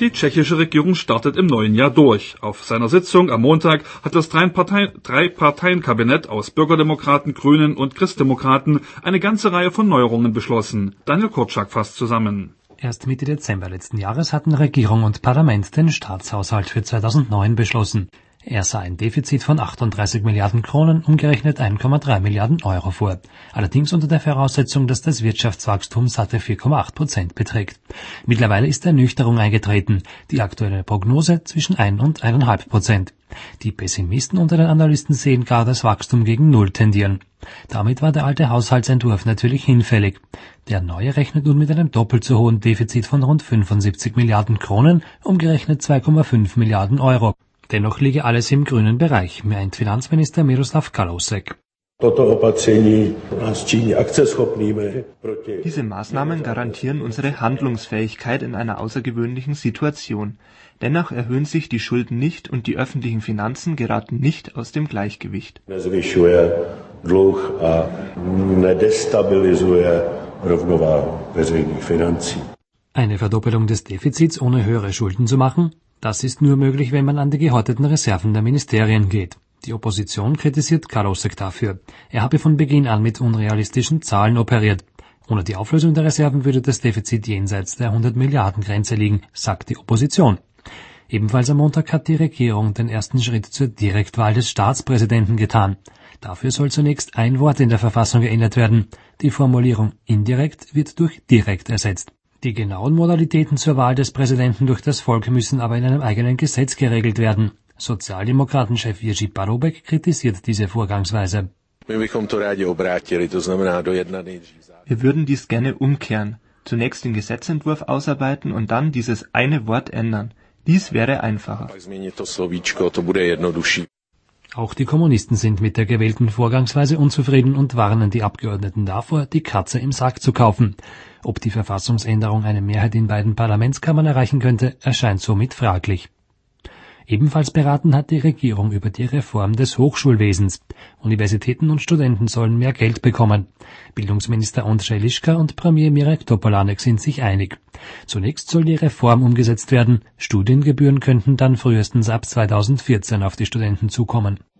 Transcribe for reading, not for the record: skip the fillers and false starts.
Die tschechische Regierung startet im neuen Jahr durch. Auf seiner Sitzung am Montag hat das Drei-Parteien-Kabinett aus Bürgerdemokraten, Grünen und Christdemokraten eine ganze Reihe von Neuerungen beschlossen. Daniel Korczak fasst zusammen. Erst Mitte Dezember letzten Jahres hatten Regierung und Parlament den Staatshaushalt für 2009 beschlossen. Er sah ein Defizit von 38 Milliarden Kronen, umgerechnet 1,3 Milliarden Euro vor. Allerdings unter der Voraussetzung, dass das Wirtschaftswachstum satte 4,8% beträgt. Mittlerweile ist Ernüchterung eingetreten. Die aktuelle Prognose zwischen 1 und 1,5%. Die Pessimisten unter den Analysten sehen gar das Wachstum gegen Null tendieren. Damit war der alte Haushaltsentwurf natürlich hinfällig. Der neue rechnet nun mit einem doppelt so hohen Defizit von rund 75 Milliarden Kronen, umgerechnet 2,5 Milliarden Euro. Dennoch liege alles im grünen Bereich, meint Finanzminister Miroslav Kalousek. Diese Maßnahmen garantieren unsere Handlungsfähigkeit in einer außergewöhnlichen Situation. Dennoch erhöhen sich die Schulden nicht und die öffentlichen Finanzen geraten nicht aus dem Gleichgewicht. Eine Verdoppelung des Defizits ohne höhere Schulden zu machen? Das ist nur möglich, wenn man an die gehorteten Reserven der Ministerien geht. Die Opposition kritisiert Kalousek dafür. Er habe von Beginn an mit unrealistischen Zahlen operiert. Ohne die Auflösung der Reserven würde das Defizit jenseits der 100-Milliarden-Grenze liegen, sagt die Opposition. Ebenfalls am Montag hat die Regierung den ersten Schritt zur Direktwahl des Staatspräsidenten getan. Dafür soll zunächst ein Wort in der Verfassung geändert werden. Die Formulierung indirekt wird durch direkt ersetzt. Die genauen Modalitäten zur Wahl des Präsidenten durch das Volk müssen aber in einem eigenen Gesetz geregelt werden. Sozialdemokratenchef Jiří Paroubek kritisiert diese Vorgangsweise. Wir würden dies gerne umkehren. Zunächst den Gesetzentwurf ausarbeiten und dann dieses eine Wort ändern. Dies wäre einfacher. Auch die Kommunisten sind mit der gewählten Vorgangsweise unzufrieden und warnen die Abgeordneten davor, die Katze im Sack zu kaufen. Ob die Verfassungsänderung eine Mehrheit in beiden Parlamentskammern erreichen könnte, erscheint somit fraglich. Ebenfalls beraten hat die Regierung über die Reform des Hochschulwesens. Universitäten und Studenten sollen mehr Geld bekommen. Bildungsminister Ondřej Liška und Premier Mirek Topolánek sind sich einig. Zunächst soll die Reform umgesetzt werden. Studiengebühren könnten dann frühestens ab 2014 auf die Studenten zukommen.